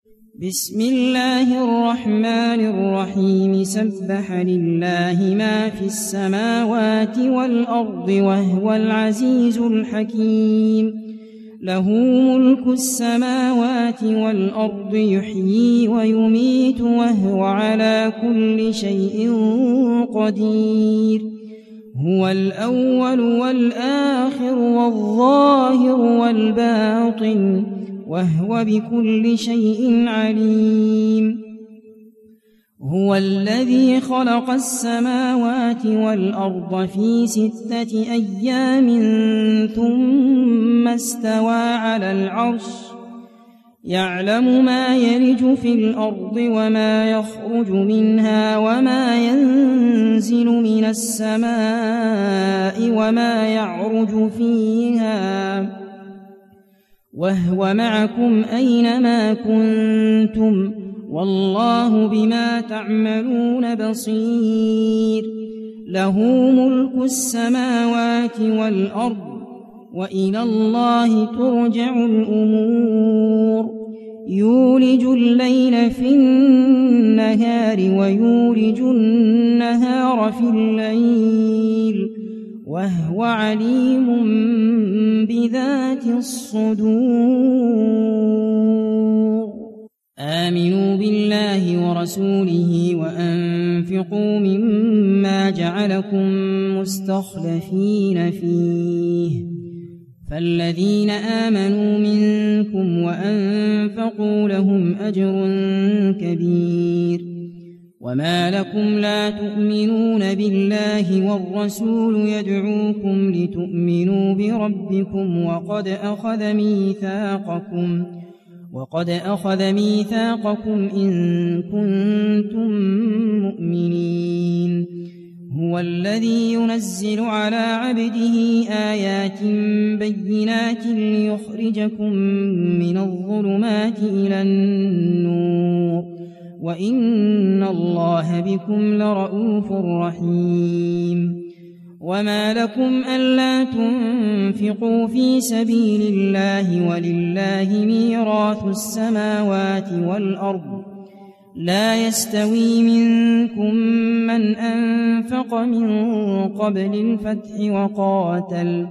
بسم الله الرحمن الرحيم سبح لله ما في السماوات والأرض وهو العزيز الحكيم له ملك السماوات والأرض يحيي ويميت وهو على كل شيء قدير هو الأول والآخر والظاهر والباطن وهو بكل شيء عليم هو الذي خلق السماوات والأرض في 6 أيام ثم استوى على العرش يعلم ما يلج في الأرض وما يخرج منها وما ينزل من السماء وما يعرج فيها وهو معكم أينما كنتم والله بما تعملون بصير له ملك السماوات والأرض وإلى الله ترجع الأمور يولج الليل في النهار ويولج النهار في الليل وهو عليم بذات الصدور آمنوا بالله ورسوله وأنفقوا مما جعلكم مستخلفين فيه فالذين آمنوا منكم وأنفقوا لهم أجر كبير وما لكم لا تؤمنون بالله والرسول يدعوكم لتؤمنوا بربكم وقد أخذ ميثاقكم إن كنتم مؤمنين هو الذي ينزل على عبده آيات بينات ليخرجكم من الظلمات إلى النور وإن الله بكم لرءوف رحيم وما لكم ألا تنفقوا في سبيل الله ولله ميراث السماوات والأرض لا يستوي منكم من أنفق من قبل الفتح وقاتل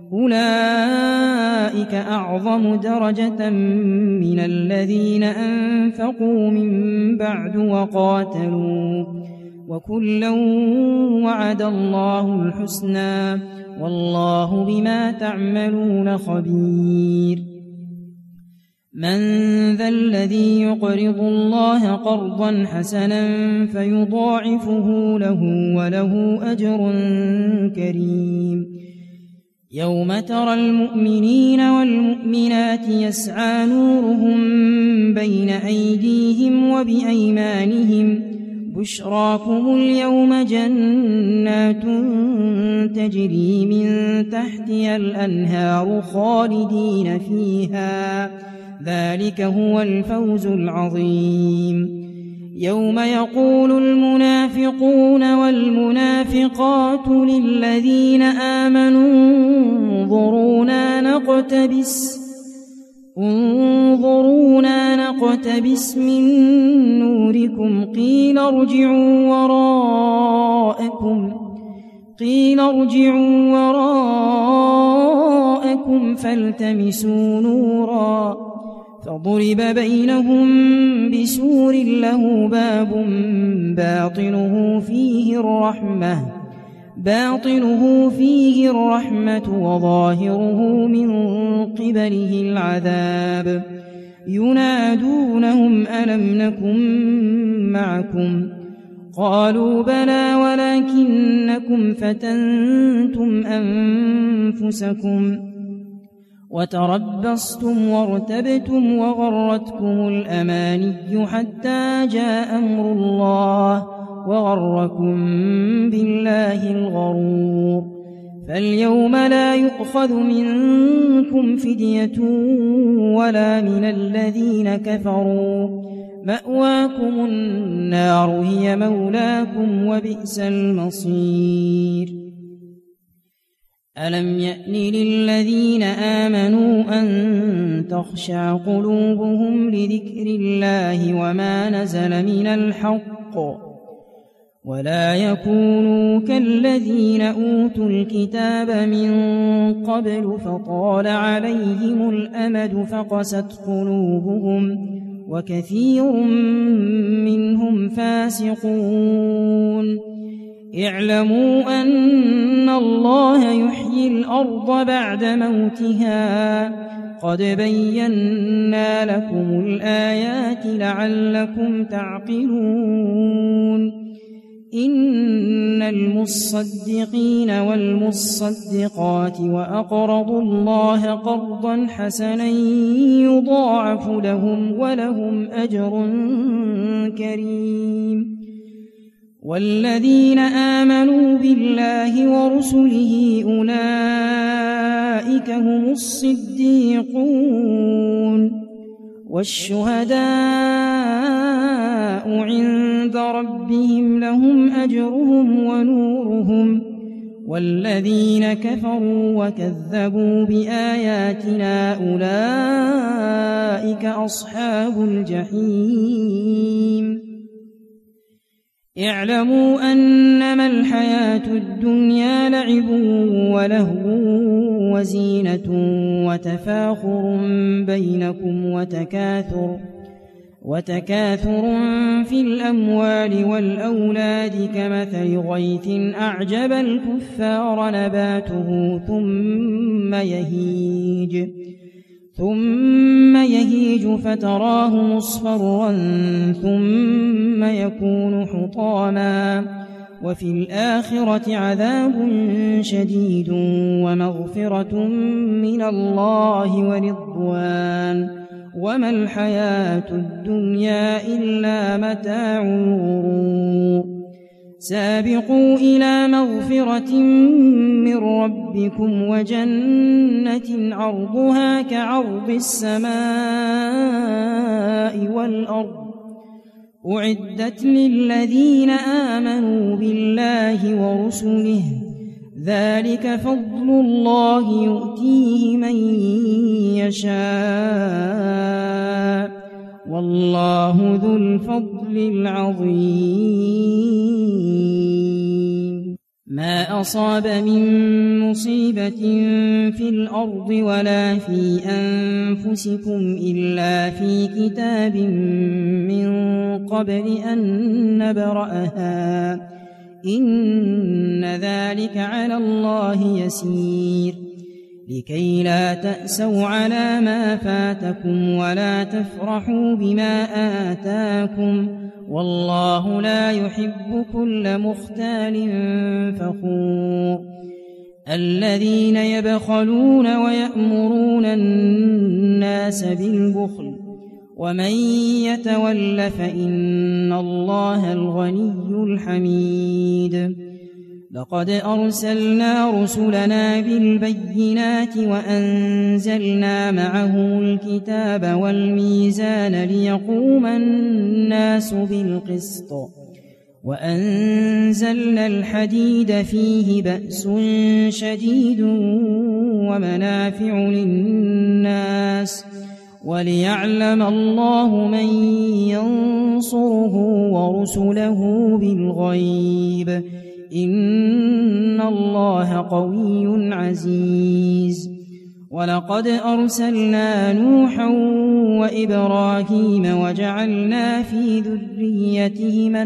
أولئك أعظم درجة من الذين أنفقوا من بعد وقاتلوا وكلا وعد الله الحسنى والله بما تعملون خبير من ذا الذي يقرض الله قرضا حسنا فيضاعفه له وله أجر كريم يوم ترى المؤمنين والمؤمنات يسعى نورهم بين أيديهم وبأيمانهم بشراكم اليوم جنات تجري من تحتها الأنهار خالدين فيها ذلك هو الفوز العظيم يوم يقول المنافقون والمنافقات للذين آمنوا انظرونا نقتبس من نوركم قيل ارجعوا وراءكم فالتمسوا نورا فضرب بينهم بسور له باب باطنه فيه الرحمة وظاهره من قبله العذاب ينادونهم ألم نكن معكم قالوا بلى ولكنكم فتنتم أنفسكم وتربصتم وارتبتم وغرتكم الأماني حتى جاء أمر الله وغركم بالله الغرور فاليوم لا يؤخذ منكم فدية ولا من الذين كفروا مأواكم النار هي مولاكم وبئس المصير ألم يأن للذين آمنوا أن تخشع قلوبهم لذكر الله وما نزل من الحق ولا يكونوا كالذين أوتوا الكتاب من قبل فطال عليهم الأمد فقست قلوبهم وكثير منهم فاسقون اعلموا أن الله يحيي الأرض بعد موتها قد بينا لكم الآيات لعلكم تعقلون إن المصدقين والمصدقات وأقرضوا الله قرضا حسنا يضاعف لهم ولهم أجر كريم والذين آمنوا بالله ورسله أولئك هم الصديقون والشهداء عند ربهم لهم أجرهم ونورهم والذين كفروا وكذبوا بآياتنا أولئك أصحاب الجحيم اعلموا أنما الحياة الدنيا لعب ولهو وزينة وتفاخر بينكم وتكاثر في الأموال والأولاد كمثل غيث أعجب الكفار نباته ثم يهيج فتراه مصفرا ثم يكون حطاما وفي الآخرة عذاب شديد ومغفرة من الله ورضوان وما الحياة الدنيا إلا متاع الغرور سابقوا إلى مغفرة من ربكم وجنة عرضها كعرض السماء والأرض أعدت للذين آمنوا بالله ورسله ذلك فضل الله يؤتيه من يشاء والله ذو الفضل العظيم ما أصاب من مصيبة في الأرض ولا في أنفسكم إلا في كتاب من قبل أن نبرأها إن ذلك على الله يسير لكي لا تأسوا على ما فاتكم ولا تفرحوا بما آتاكم والله لا يحب كل مختال فخور الذين يبخلون ويأمرون الناس بالبخل ومن يتول فإن الله الغني الحميد لقد أرسلنا رسلنا بالبينات وأنزلنا معهم الكتاب والميزان ليقوم الناس بالقسط وأنزلنا الحديد فيه بأس شديد ومنافع للناس وليعلم الله من ينصره ورسله بالغيب إن الله قوي عزيز ولقد أرسلنا نوحا وإبراهيم وجعلنا في ذريتهما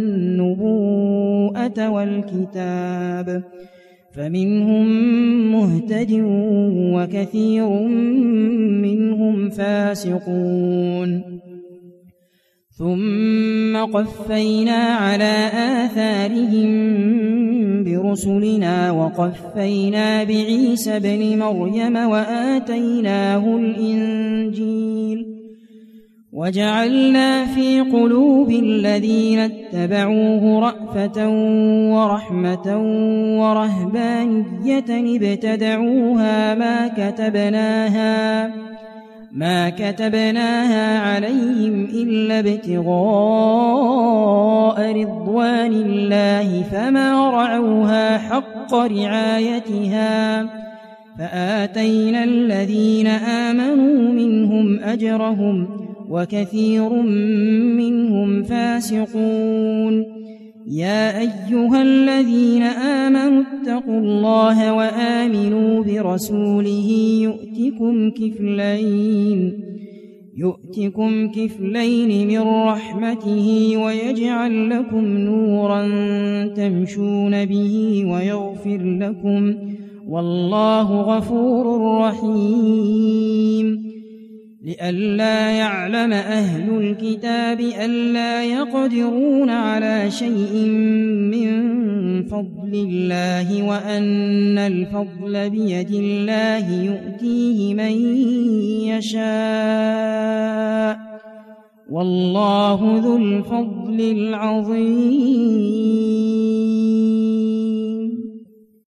النبوءة والكتاب فمنهم مهتد وكثير منهم فاسقون ثم قفينا على آثارهم برسلنا وقفينا بعيسى ابن مريم وآتيناه الإنجيل وجعلنا في قلوب الذين اتبعوه رأفة ورحمة ورهبانية ابتدعوها ما كتبناها عليهم إلا ابتغاء رضوان الله فما رعوها حق حق رعايتها فآتينا الذين آمنوا منهم أجرهم وكثير منهم فاسقون يا أيها الذين آمنوا اتقوا الله وآمنوا برسوله يؤتكم كفلين من رحمته ويجعل لكم نورا تمشون به ويغفر لكم والله غفور رحيم لئلا يعلم أهل الكتاب ألا يقدرون على شيء من فضل الله وأن الفضل بيد الله يؤتيه من يشاء والله ذو الفضل العظيم